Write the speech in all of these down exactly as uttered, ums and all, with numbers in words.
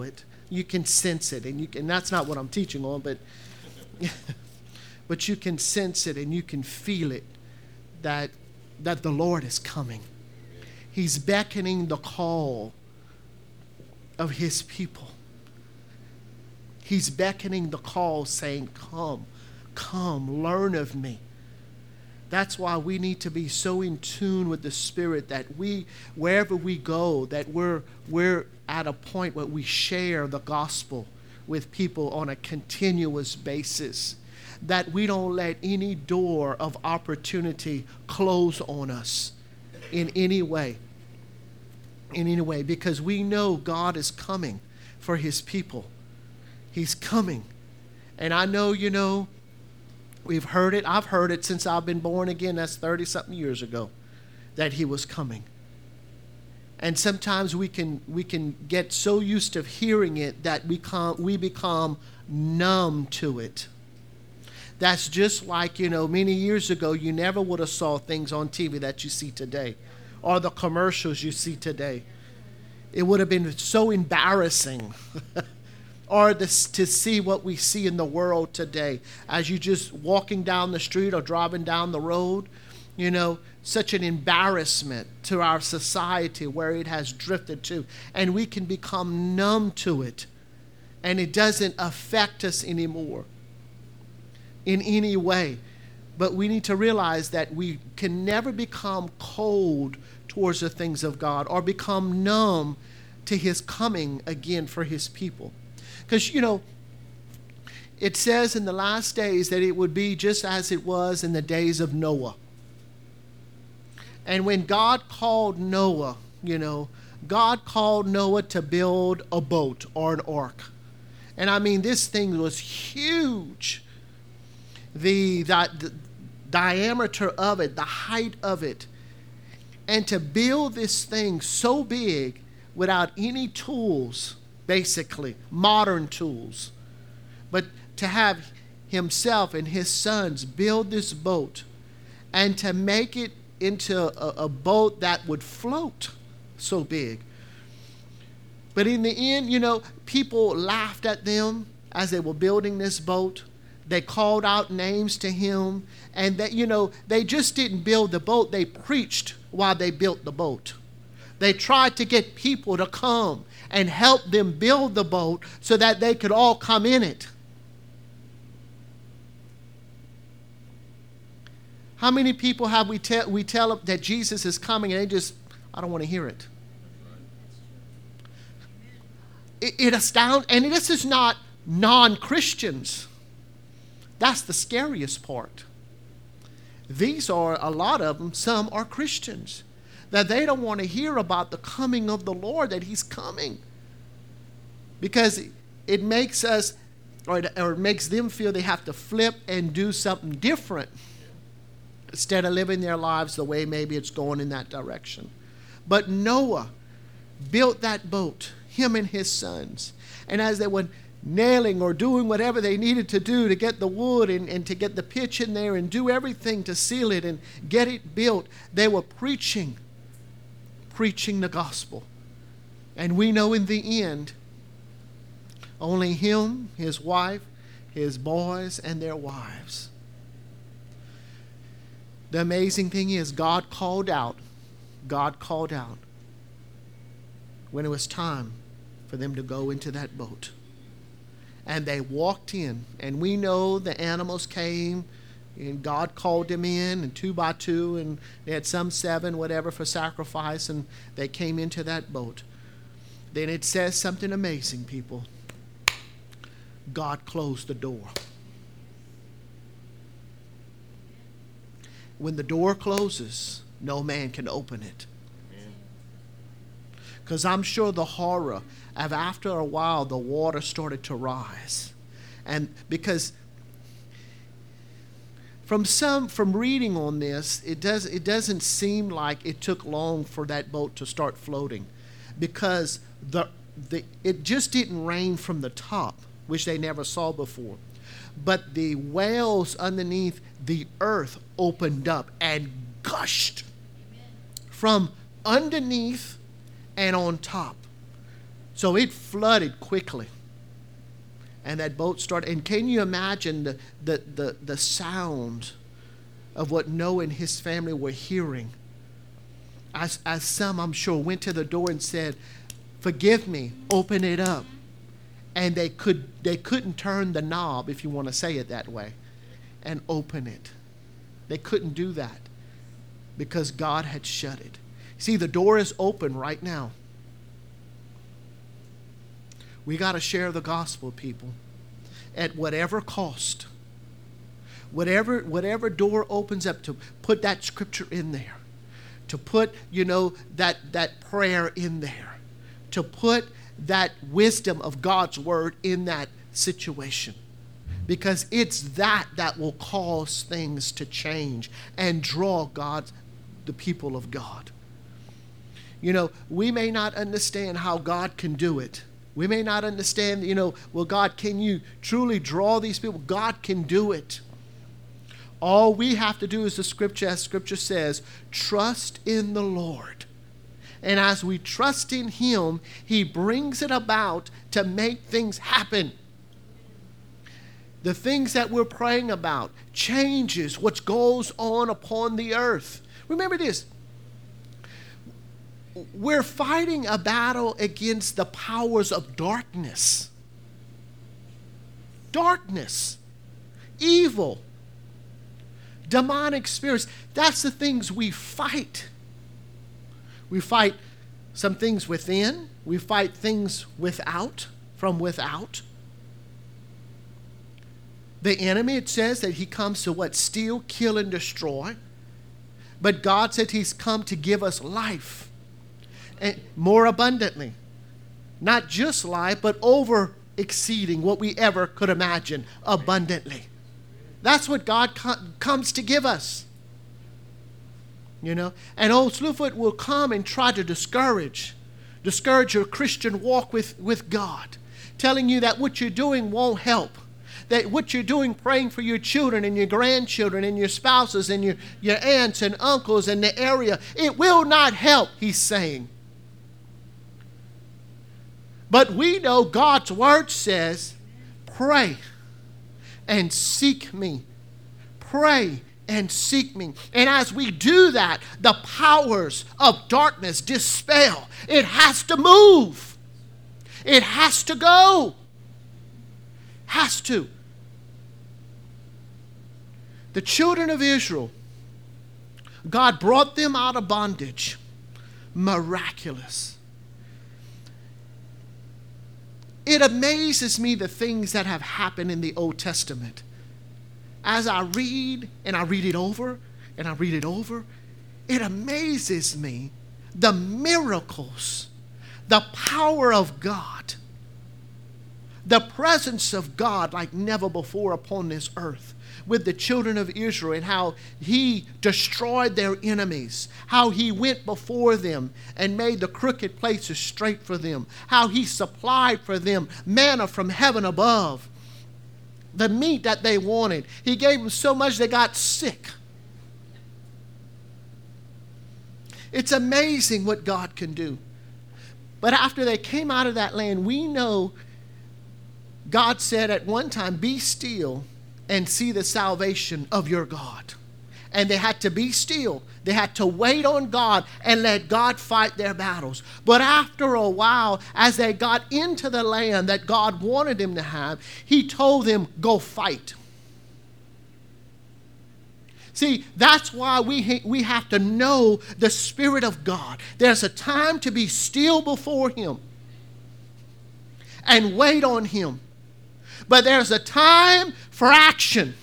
it. You can sense it, and you can, and that's not what I'm teaching on, but but you can sense it and you can feel it that that the Lord is coming. He's beckoning the call of his people. He's beckoning the call, saying, come, come, learn of me. That's why we need to be so in tune with the Spirit that we, wherever we go, that we're, we're at a point where we share the gospel with people on a continuous basis. That we don't let any door of opportunity close on us in any way. In any way, because we know God is coming for his people. He's coming. And I know, you know, we've heard it. I've heard it since I've been born again. That's thirty-something years ago that he was coming. And sometimes we can we can get so used to hearing it that we, come, we become numb to it. That's just like, you know, many years ago, you never would have saw things on T V that you see today, or the commercials you see today. It would have been so embarrassing. Or this, to see what we see in the world today as you just walking down the street or driving down the road, you know, such an embarrassment to our society where it has drifted to. And we can become numb to it. And it doesn't affect us anymore in any way. But we need to realize that we can never become cold towards the things of God or become numb to his coming again for his people. Because, you know, it says in the last days that it would be just as it was in the days of Noah. And when God called Noah, you know, God called Noah to build a boat or an ark. And I mean, this thing was huge. The, the, the diameter of it, the height of it. And to build this thing so big without any tools, basically, modern tools. But to have himself and his sons build this boat and to make it into a, a boat that would float so big. But in the end, you know, people laughed at them as they were building this boat. They called out names to him. And that, you know, they just didn't build the boat. They preached while they built the boat. They tried to get people to come and help them build the boat so that they could all come in it. How many people have we tell we tell them that Jesus is coming and they just, I don't want to hear it. It, it astounds, and this is not non-Christians. That's the scariest part. These are, a lot of them, some are Christians. That they don't want to hear about the coming of the Lord, that he's coming. Because it makes us, or it, or it makes them feel they have to flip and do something different instead of living their lives the way maybe it's going in that direction. But Noah built that boat, him and his sons. And as they were nailing or doing whatever they needed to do to get the wood and, and to get the pitch in there and do everything to seal it and get it built, they were preaching preaching the gospel. And we know in the end, only him, his wife, his boys, and their wives. The amazing thing is God called out, God called out when it was time for them to go into that boat. And they walked in, and we know the animals came, and God called them in, and two by two, and they had some seven, whatever, for sacrifice, and they came into that boat. Then it says something amazing, people. God closed the door. When the door closes, no man can open it. Because I'm sure the horror of after a while, the water started to rise. And because From some, from reading on this, it does it doesn't seem like it took long for that boat to start floating, because the the it just didn't rain from the top, which they never saw before, but the wells underneath the earth opened up and gushed from underneath and on top. So it flooded quickly. And that boat started. And can you imagine the, the, the, the sound of what Noah and his family were hearing? As, as some, I'm sure, went to the door and said, forgive me, open it up. And they, could, they couldn't turn the knob, if you want to say it that way, and open it. They couldn't do that because God had shut it. See, the door is open right now. We got to share the gospel, people, at whatever cost. Whatever, whatever door opens up, to put that scripture in there, to put, you know, that, that prayer in there, to put that wisdom of God's word in that situation. Because it's that that will cause things to change and draw God's, the people of God. You know, we may not understand how God can do it. We may not understand, you know, well, God, can you truly draw these people? God can do it. All we have to do is the scripture, as scripture says, trust in the Lord. And as we trust in him, he brings it about to make things happen. The things that we're praying about changes what goes on upon the earth. Remember this. We're fighting a battle against the powers of darkness. Darkness. Evil. Demonic spirits. That's the things we fight. We fight some things within. We fight things without, from without. The enemy, it says that he comes to what? Steal, kill, and destroy. But God said he's come to give us life. And more abundantly. Not just life, but over exceeding what we ever could imagine abundantly. That's what God co- comes to give us. You know, and old Slewfoot will come and try to discourage, discourage your Christian walk with, with God, telling you that what you're doing won't help. That what you're doing, praying for your children and your grandchildren and your spouses and your, your aunts and uncles in the area, it will not help, he's saying. But we know God's word says, pray and seek me. Pray and seek me. And as we do that, the powers of darkness dispel. It has to move. It has to go. Has to. The children of Israel, God brought them out of bondage. Miraculous. It amazes me the things that have happened in the Old Testament. As I read, and I read it over, and I read it over, it amazes me the miracles, the power of God, the presence of God like never before upon this earth with the children of Israel, and how he destroyed their enemies, how he went before them and made the crooked places straight for them, how he supplied for them manna from heaven above, the meat that they wanted. He gave them so much they got sick. It's amazing what God can do. But after they came out of that land, we know God said at one time, be still and see the salvation of your God. And they had to be still. They had to wait on God and let God fight their battles. But after a while, as they got into the land that God wanted them to have, he told them, go fight. See, that's why we, ha- we have to know the Spirit of God. There's a time to be still before him and wait on him. But there's a time for action.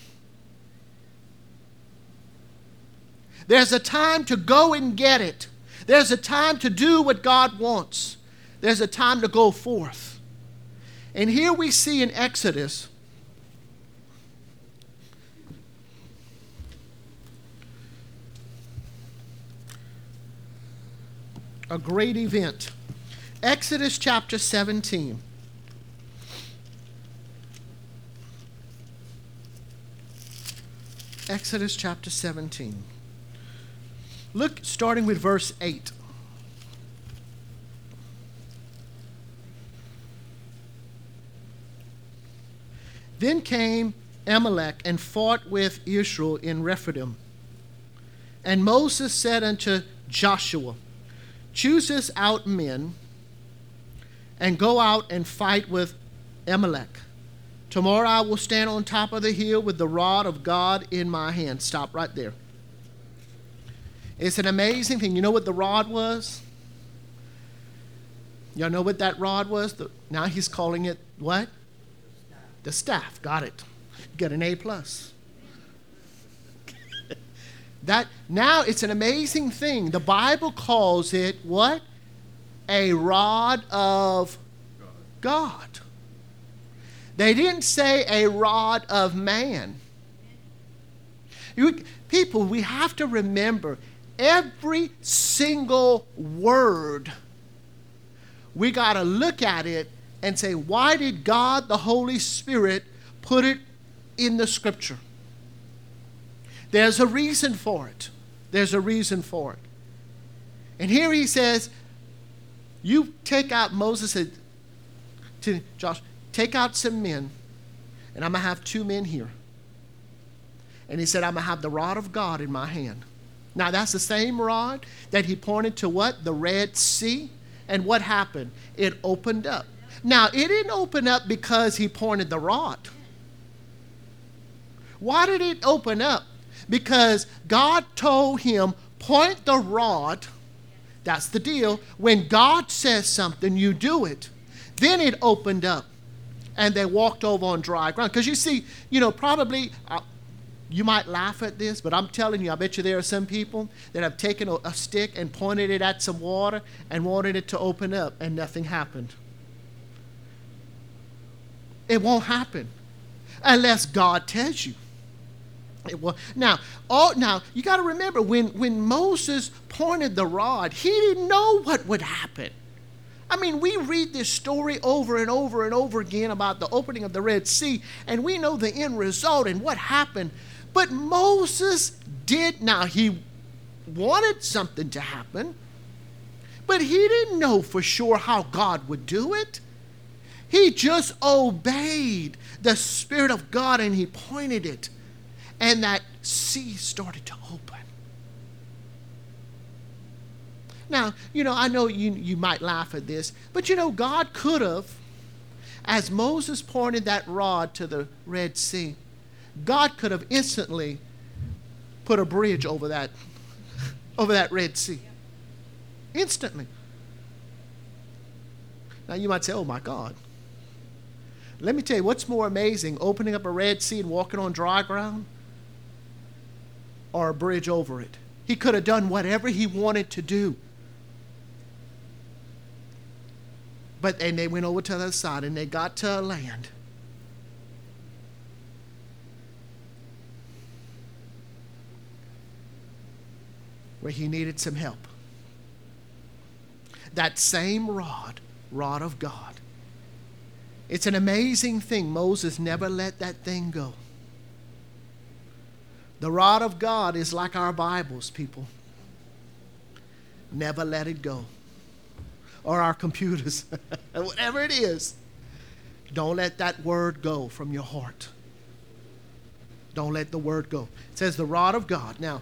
There's a time to go and get it. There's a time to do what God wants. There's a time to go forth. And here we see in Exodus a great event. Exodus chapter seventeen. Exodus chapter seventeen. Look, starting with verse eight. Then came Amalek and fought with Israel in Rephidim. And Moses said unto Joshua, choose us out men, and go out and fight with Amalek. Tomorrow I will stand on top of the hill with the rod of God in my hand. Stop right there. It's an amazing thing. You know what the rod was? Y'all know what that rod was? The, now he's calling it what? The staff. Got it. Get an A plus. That now it's an amazing thing. The Bible calls it what? A rod of God. They didn't say a rod of man. You, people, we have to remember every single word. We got to look at it and say, why did God, the Holy Spirit, put it in the Scripture? There's a reason for it. There's a reason for it. And here he says, you take out, Moses said to Josh, take out some men, and I'm going to have two men here. And he said, I'm going to have the rod of God in my hand. Now, that's the same rod that he pointed to what? The Red Sea. And what happened? It opened up. Now, it didn't open up because he pointed the rod. Why did it open up? Because God told him, point the rod. That's the deal. When God says something, you do it. Then it opened up. And they walked over on dry ground. Because you see, you know, probably, uh, you might laugh at this, but I'm telling you, I bet you there are some people that have taken a, a stick and pointed it at some water and wanted it to open up, and nothing happened. It won't happen unless God tells you. It will. Now, all, now you got to remember, when, when Moses pointed the rod, he didn't know what would happen. I mean, we read this story over and over and over again about the opening of the Red Sea, and we know the end result and what happened. But Moses did, now he wanted something to happen, but he didn't know for sure how God would do it. He just obeyed the Spirit of God, and he pointed it, and that sea started to open. Now, you know, I know you, you might laugh at this, but you know, God could have, as Moses pointed that rod to the Red Sea, God could have instantly put a bridge over that, over that Red Sea. Instantly. Now, you might say, oh my God. Let me tell you, what's more amazing, opening up a Red Sea and walking on dry ground, or a bridge over it? He could have done whatever he wanted to do. But and they went over to the other side, and they got to a land. Where he needed some help. That same rod, rod of God. It's an amazing thing. Moses never let that thing go. The rod of God is like our Bibles, people. Never let it go. Or our computers. Whatever it is. Don't let that word go from your heart. Don't let the word go. It says the rod of God. Now,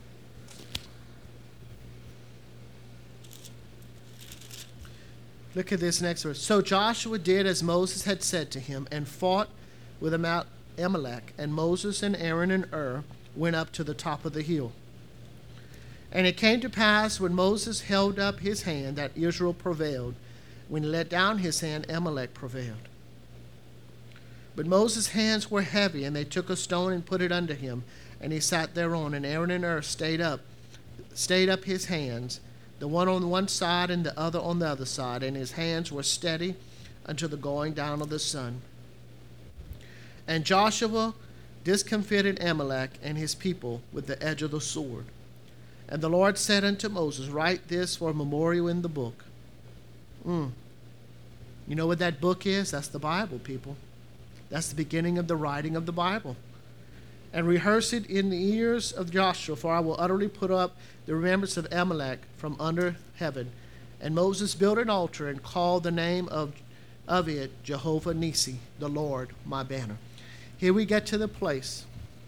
look at this next verse. So Joshua did as Moses had said to him, and fought with Amalek. And Moses and Aaron and Hur went up to the top of the hill. And it came to pass, when Moses held up his hand, that Israel prevailed. When he let down his hand, Amalek prevailed. But Moses' hands were heavy, and they took a stone and put it under him, and he sat thereon. And Aaron and Hur stayed up, stayed up his hands, the one on one side and the other on the other side, and his hands were steady until the going down of the sun. And Joshua discomfited Amalek and his people with the edge of the sword. And the Lord said unto Moses, write this for a memorial in the book. Mm. You know what that book is? That's the Bible, people. That's the beginning of the writing of the Bible. And rehearse it in the ears of Joshua, for I will utterly put up the remembrance of Amalek from under heaven. And Moses built an altar and called the name of, of it Jehovah Nissi, the Lord my banner. here we get to the place.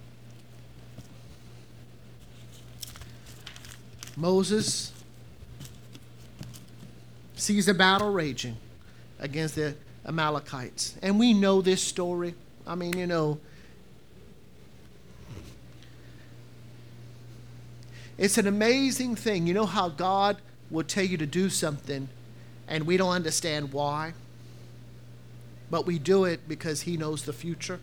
Moses sees a battle raging against the Amalekites. And we know this story. I mean, you know, it's an amazing thing. You know how God will tell you to do something and we don't understand why, but we do it because he knows the future.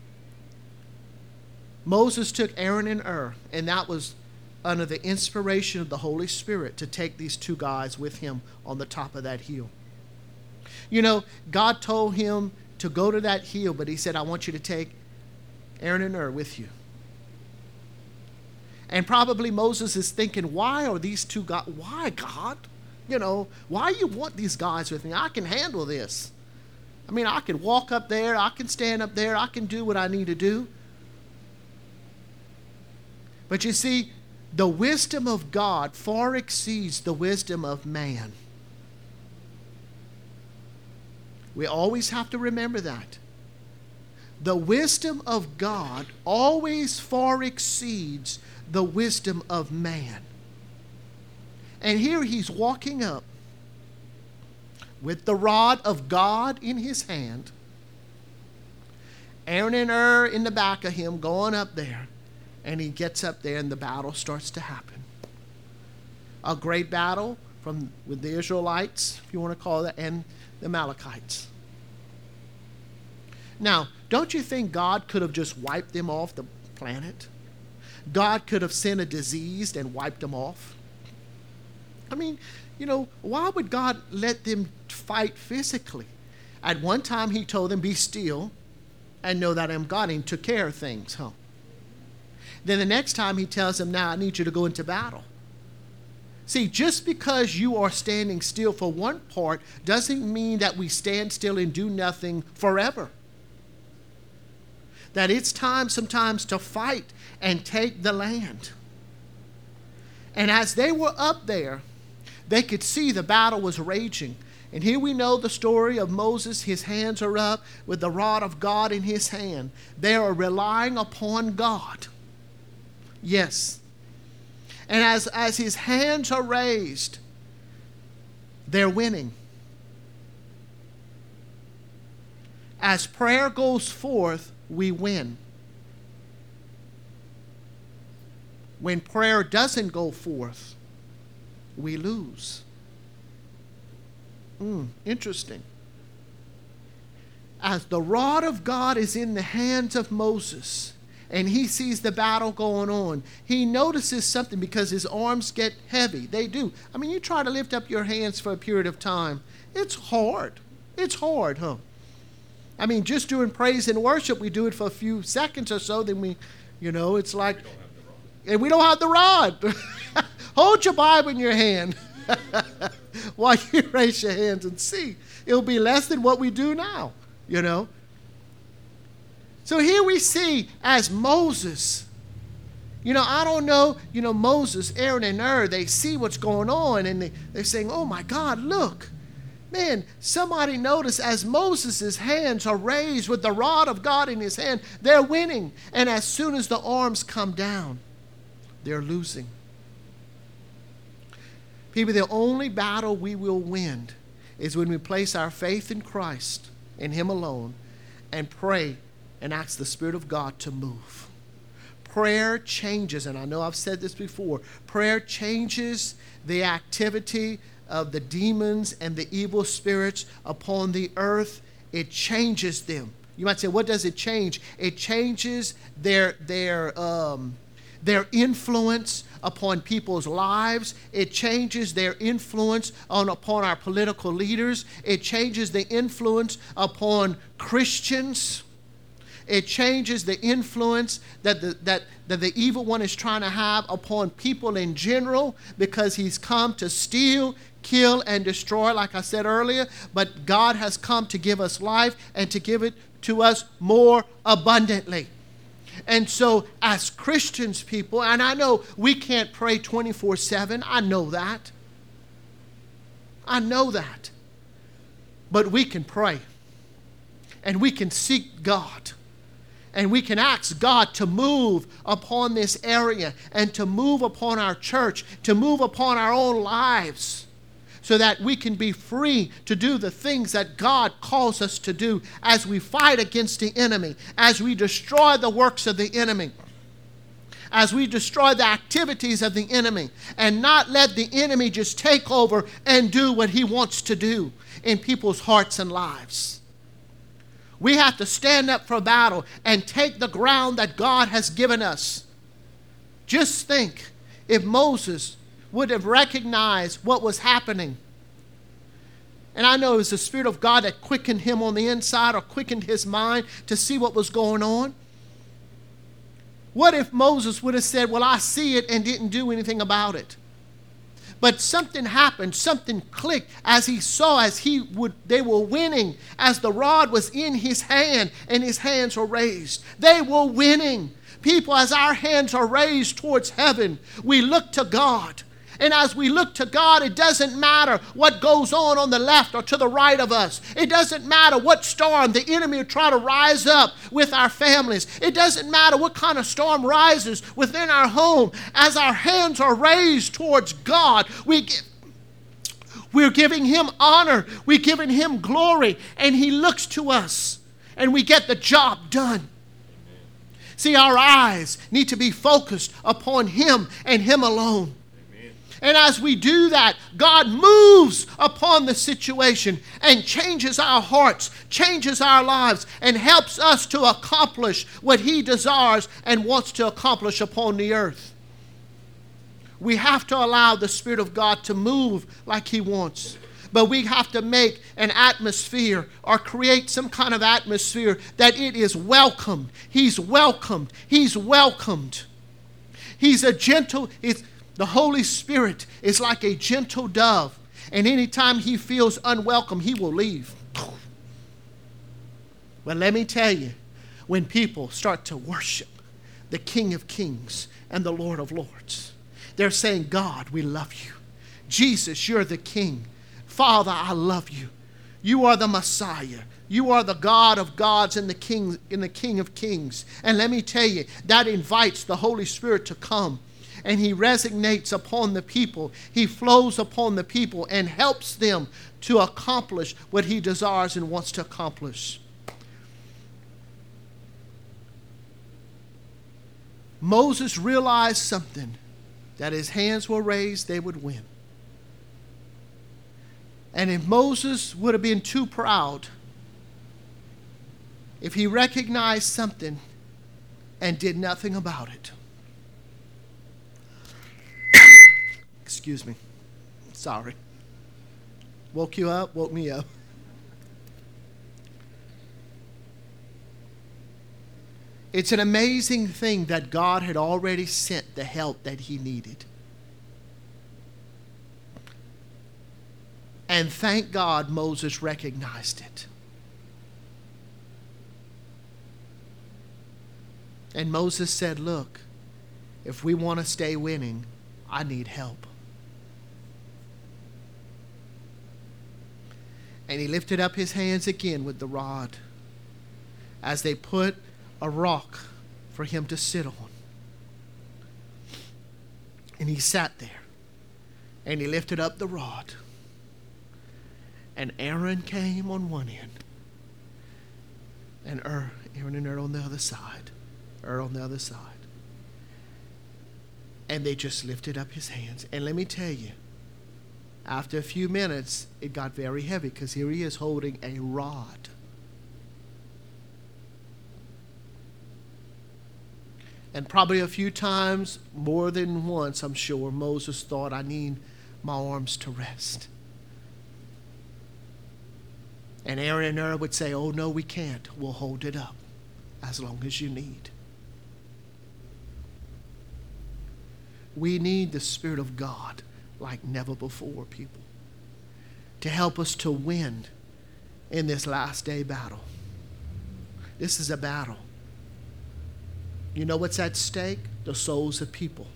Moses took Aaron and Hur, and that was under the inspiration of the Holy Spirit to take these two guys with him on the top of that hill. You know, God told him to go to that hill, but he said, I want you to take Aaron and Hur with you. And probably Moses is thinking, why are these two guys, why God? You know, why you want these guys with me? I can handle this. I mean, I can walk up there, I can stand up there, I can do what I need to do. But you see, the wisdom of God far exceeds the wisdom of man. We always have to remember that. The wisdom of God always far exceeds the wisdom of man. And here he's walking up with the rod of God in his hand. Aaron and Hur in the back of him going up there. And he gets up there and the battle starts to happen. A great battle from with the Israelites, if you want to call it, and the Amalekites. Now, don't you think God could have just wiped them off the planet? God could have sent a disease and wiped them off. I mean, you know, why would God let them fight physically? At one time he told them, be still and know that I am God, and he took care of things, huh? Then the next time he tells them, now I need you to go into battle. See, just because you are standing still for one part doesn't mean that we stand still and do nothing forever. That it's time sometimes to fight and take the land. And as they were up there, they could see the battle was raging. And here we know the story of Moses. His hands are up with the rod of God in his hand. They are relying upon God. Yes. And as, as his hands are raised, they're winning. As prayer goes forth, we win. When prayer doesn't go forth, we lose. Mm, interesting. As the rod of God is in the hands of Moses, and he sees the battle going on, he notices something because his arms get heavy. They do. I mean, you try to lift up your hands for a period of time. It's hard. It's hard, huh? I mean, just doing praise and worship, we do it for a few seconds or so, then we, you know, it's like, and we don't have the rod. Hold your Bible in your hand while you raise your hands and see. It'll be less than what we do now, you know. So here we see as Moses, you know, I don't know, you know, Moses, Aaron, and Hur, they see what's going on, and they, they're saying, oh my God, look. Man, somebody notice as Moses' hands are raised with the rod of God in his hand, they're winning. And as soon as the arms come down, they're losing. People, the only battle we will win is when we place our faith in Christ, in him alone, and pray and ask the Spirit of God to move. Prayer changes, and I know I've said this before, prayer changes the activity of the demons and the evil spirits upon the earth. It changes them. You might say, what does it change? It changes their, their, um, their influence upon people's lives. It changes their influence on, upon our political leaders. It changes the influence upon Christians. It changes the influence that the, that, that the evil one is trying to have upon people in general, because he's come to steal, kill, and destroy, like I said earlier. But God has come to give us life and to give it to us more abundantly. And so as Christians, people, and I know we can't pray twenty-four seven. I know that. I know that. But we can pray. And we can seek God. And we can ask God to move upon this area and to move upon our church, to move upon our own lives, so that we can be free to do the things that God calls us to do as we fight against the enemy, as we destroy the works of the enemy, as we destroy the activities of the enemy, and not let the enemy just take over and do what he wants to do in people's hearts and lives. We have to stand up for battle and take the ground that God has given us. Just think if Moses would have recognized what was happening. And I know it was the Spirit of God that quickened him on the inside, or quickened his mind to see what was going on. What if Moses would have said, well, I see it, and didn't do anything about it? But something happened, something clicked as he saw, as he would, they were winning, as the rod was in his hand and his hands were raised. They were winning. People, as our hands are raised towards heaven, we look to God. And as we look to God, it doesn't matter what goes on on the left or to the right of us. It doesn't matter what storm the enemy will try to rise up with our families. It doesn't matter what kind of storm rises within our home. As our hands are raised towards God, we give, we're giving him honor. We're giving him glory. And he looks to us, and we get the job done. See, our eyes need to be focused upon him and him alone. And as we do that, God moves upon the situation and changes our hearts, changes our lives, and helps us to accomplish what he desires and wants to accomplish upon the earth. We have to allow the Spirit of God to move like he wants. But we have to make an atmosphere, or create some kind of atmosphere that it is welcomed. He's welcomed. He's welcomed. He's a gentle... It's, The Holy Spirit is like a gentle dove, and anytime he feels unwelcome, he will leave. Well, let me tell you, when people start to worship the King of Kings and the Lord of Lords, they're saying, God, we love you. Jesus, you're the King. Father, I love you. You are the Messiah. You are the God of gods and the King, and the King of Kings. And let me tell you, that invites the Holy Spirit to come. And he resonates upon the people. He flows upon the people and helps them to accomplish what he desires and wants to accomplish. Moses realized something, that his hands were raised, they would win. And if Moses would have been too proud, if he recognized something and did nothing about it, excuse me. Sorry. Woke you up? Woke me up. It's an amazing thing that God had already sent the help that he needed. And thank God Moses recognized it. And Moses said, look, if we want to stay winning, I need help. And he lifted up his hands again with the rod as they put a rock for him to sit on. And he sat there and he lifted up the rod. And Aaron came on one end, and Ur, Aaron and Ur on the other side, Ur on the other side. And they just lifted up his hands. And let me tell you, after a few minutes, it got very heavy, because here he is holding a rod. And probably a few times, more than once, I'm sure, Moses thought, I need my arms to rest. And Aaron and Ur would say, oh, no, we can't. We'll hold it up as long as you need. We need the Spirit of God like never before, people, to help us to win in this last day battle. This is a battle. You know what's at stake? The souls of people.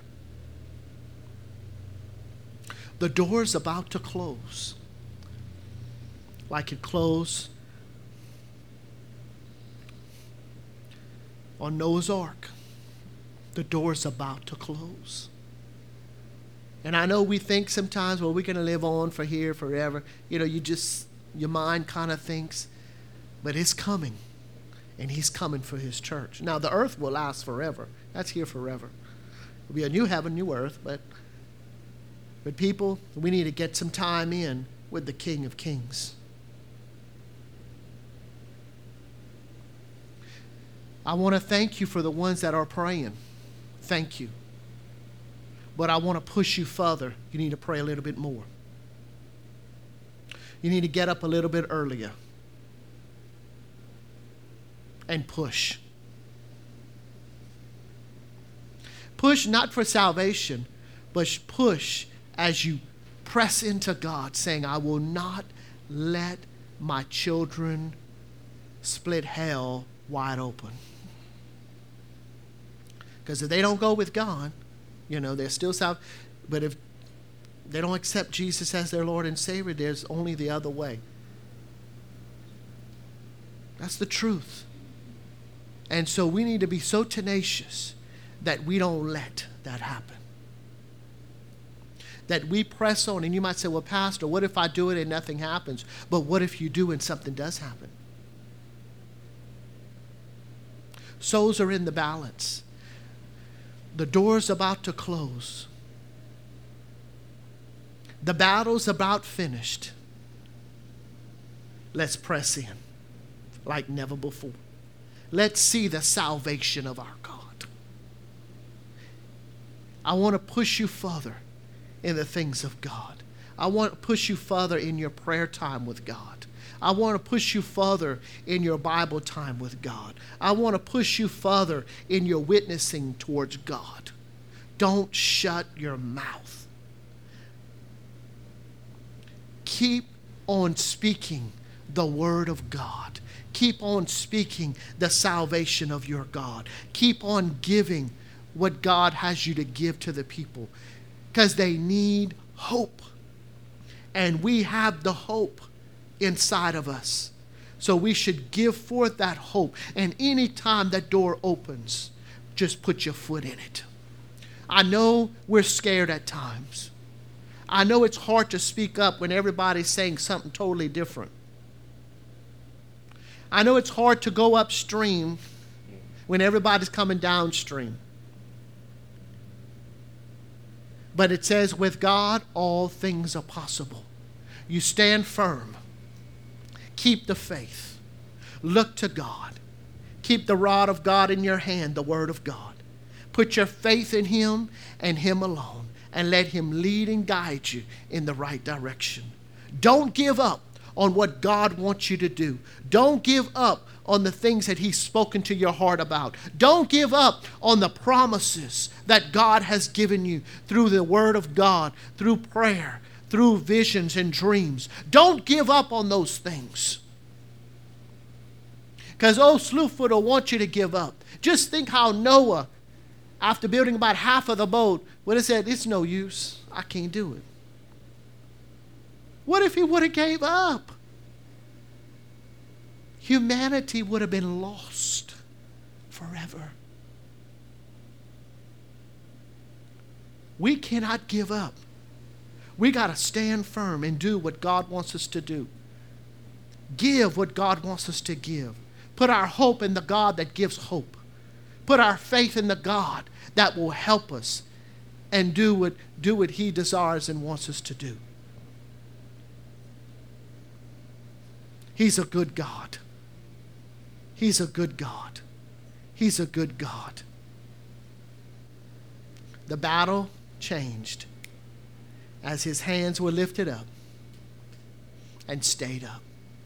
The door's about to close, like it closed On Noah's Ark, the door's about to close. And I know we think sometimes, well, we're going to live on for here forever. You know, you just, your mind kind of thinks, but it's coming. And he's coming for his church. Now, the earth will last forever. That's here forever. It'll be a new heaven, new earth. But, but people, we need to get some time in with the King of Kings. I want to thank you for the ones that are praying. Thank you. But I want to push you further. You need to pray a little bit more. You need to get up a little bit earlier and push. Push not for salvation, but push as you press into God, saying, I will not let my children split hell wide open. Because if they don't go with God, you know, they're still salved. But if they don't accept Jesus as their Lord and Savior, there's only the other way. That's the truth. And so we need to be so tenacious that we don't let that happen. That we press on. And you might say, well, Pastor, what if I do it and nothing happens? But what if you do and something does happen? Souls are in the balance. The door's about to close. The battle's about finished. Let's press in like never before. Let's see the salvation of our God. I want to push you further in the things of God. I want to push you further in your prayer time with God. I want to push you further in your Bible time with God. I want to push you further in your witnessing towards God. Don't shut your mouth. Keep on speaking the word of God. Keep on speaking the salvation of your God. Keep on giving what God has you to give to the people, because they need hope. And we have the hope inside of us. So we should give forth that hope. And any time that door opens, just put your foot in it. I know we're scared at times. I know it's hard to speak up when everybody's saying something totally different. I know it's hard to go upstream when everybody's coming downstream. But it says, with God, all things are possible. You stand firm. Keep the faith. Look to God. Keep the rod of God in your hand, the word of God. Put your faith in him and him alone, and let him lead and guide you in the right direction. Don't give up on what God wants you to do. Don't give up on the things that he's spoken to your heart about. Don't give up on the promises that God has given you through the word of God, through prayer, through visions and dreams. Don't give up on those things. Because old Slewfoot will want you to give up. Just think how Noah, after building about half of the boat, would have said, it's no use. I can't do it. What if he would have gave up? Humanity would have been lost forever. We cannot give up. We got to stand firm and do what God wants us to do. Give what God wants us to give. Put our hope in the God that gives hope. Put our faith in the God that will help us and do what, do what he desires and wants us to do. He's a good God. He's a good God. He's a good God. The battle changed as his hands were lifted up and stayed up.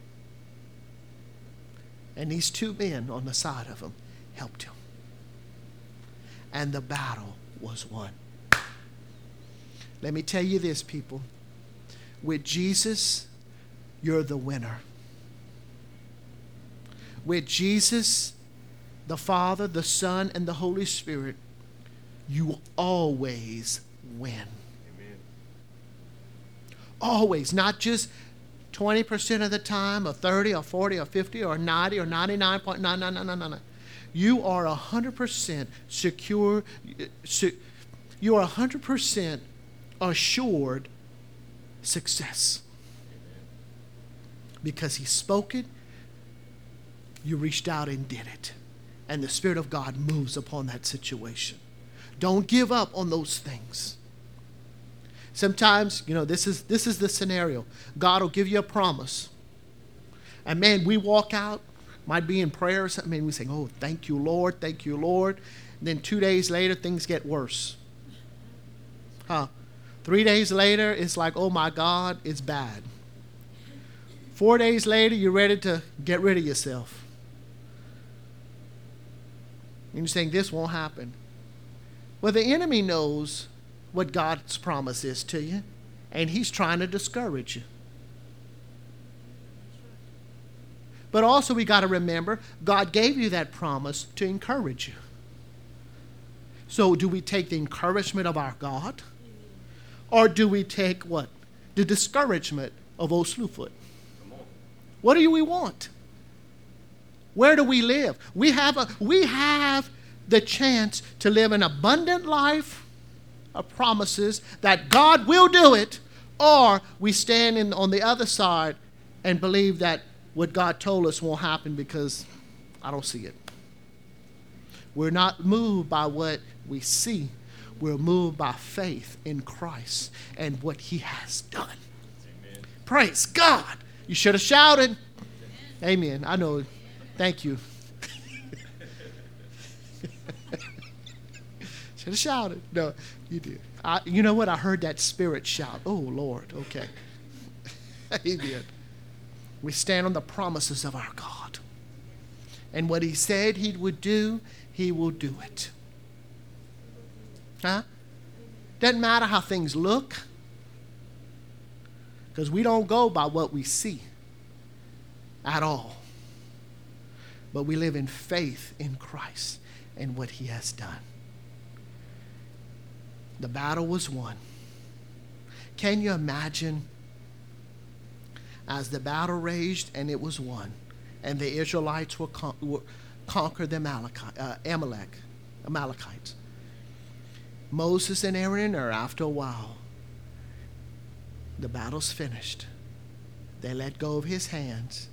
And these two men on the side of him helped him. And the battle was won. Let me tell you this, people. With Jesus, you're the winner. With Jesus, the Father, the Son, and the Holy Spirit, you will always win. Amen. Always. Not just twenty percent of the time, or thirty, or forty, or fifty, or ninety, or ninety-nine point nine nine nine nine nine. you are one hundred percent secure. You are one hundred percent assured success. Because he spoke it, you reached out and did it. And the Spirit of God moves upon that situation. Don't give up on those things. Sometimes, you know, this is this is the scenario. God will give you a promise. And man, we walk out, might be in prayer or something, and we say, oh, thank you, Lord, thank you, Lord. And then two days later, things get worse. Huh? Three days later, it's like, oh my God, it's bad. Four days later, you're ready to get rid of yourself. And you're saying, this won't happen. Well, the enemy knows what God's promise is to you, and he's trying to discourage you. But also we got to remember, God gave you that promise to encourage you. So do we take the encouragement of our God? Or do we take what? The discouragement of old Slewfoot? What do we want? Where do we live? We have, a, we have the chance to live an abundant life of promises that God will do it, or we stand in, on the other side and believe that what God told us won't happen because I don't see it. We're not moved by what we see. We're moved by faith in Christ and what he has done. Amen. Praise God. You should have shouted. Amen. Amen. I know. Thank you. Should have shouted. No, you did. I, you know what? I heard that spirit shout. Oh, Lord. Okay. Amen. We stand on the promises of our God. And what he said he would do, he will do it. Huh? Doesn't matter how things look. Because we don't go by what we see at all. But we live in faith in Christ and what he has done. The battle was won. Can you imagine as the battle raged and it was won, and the Israelites were, con- were conquered the Amalekite, uh, Amalek, Amalekites. Moses and Aaron and Hur, after a while, the battle's finished. They let go of his hands.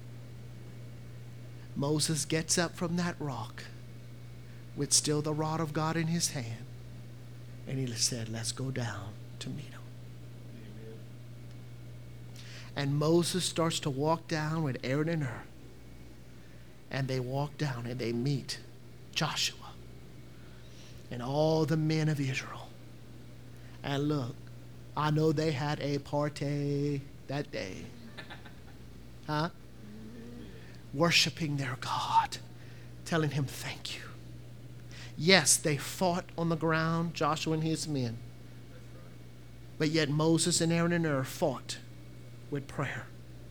Moses gets up from that rock with still the rod of God in his hand, and he said, let's go down to meet him. Amen. And Moses starts to walk down with Aaron and Hur. And they walk down and they meet Joshua and all the men of Israel. And look, I know they had a party that day. Huh? Worshiping their God, telling him thank you. Yes, they fought on the ground, Joshua and his men. But yet Moses and Aaron and Hur fought with prayer.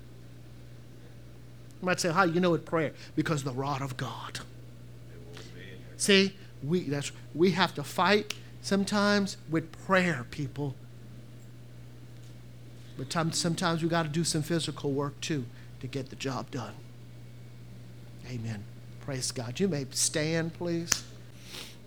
You might say, how do you know with prayer? Because the rod of God. See, we, that's, we have to fight sometimes with prayer, people. But time, sometimes we got to do some physical work too to get the job done. Amen. Praise God. You may stand, please.